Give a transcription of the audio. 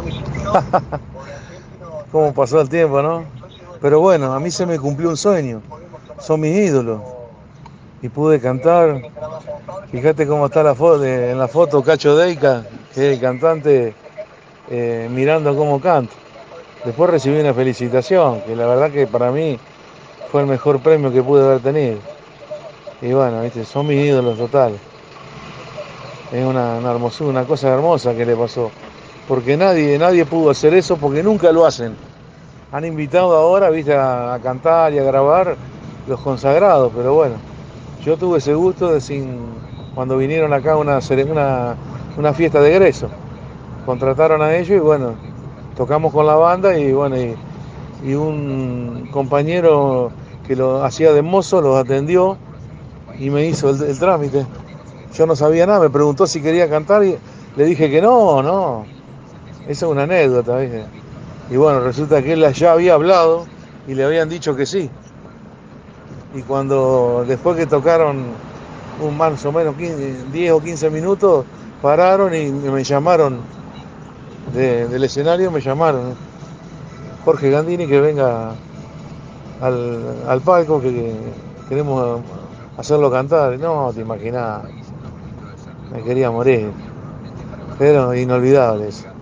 Cómo pasó el tiempo, ¿no? Pero bueno, a mí se me cumplió un sueño. Son mis ídolos. Y pude cantar. Fíjate cómo está en la foto Cacho Deica, que es el cantante, mirando cómo canto. Después recibí una felicitación, que la verdad que para mí fue el mejor premio que pude haber tenido. Y bueno, ¿viste? Son mis ídolos totales. Es una hermosura, una cosa hermosa que le pasó. Porque nadie pudo hacer eso porque nunca lo hacen. Han invitado ahora, viste, a cantar y a grabar los consagrados, pero bueno, yo tuve ese gusto cuando vinieron acá a una fiesta de egreso. Contrataron a ellos y bueno, tocamos con la banda y bueno, y un compañero que lo hacía de mozo los atendió y me hizo el trámite. Yo no sabía nada, me preguntó si quería cantar y le dije que no, no. Esa es una anécdota, ¿viste? Y bueno, resulta que él ya había hablado y le habían dicho que sí. Y después que tocaron más o menos 10 o 15 minutos, pararon y me llamaron del escenario, me llamaron Jorge Gandini que venga al palco, que queremos hacerlo cantar. No, te imaginás, me quería morir, pero inolvidables.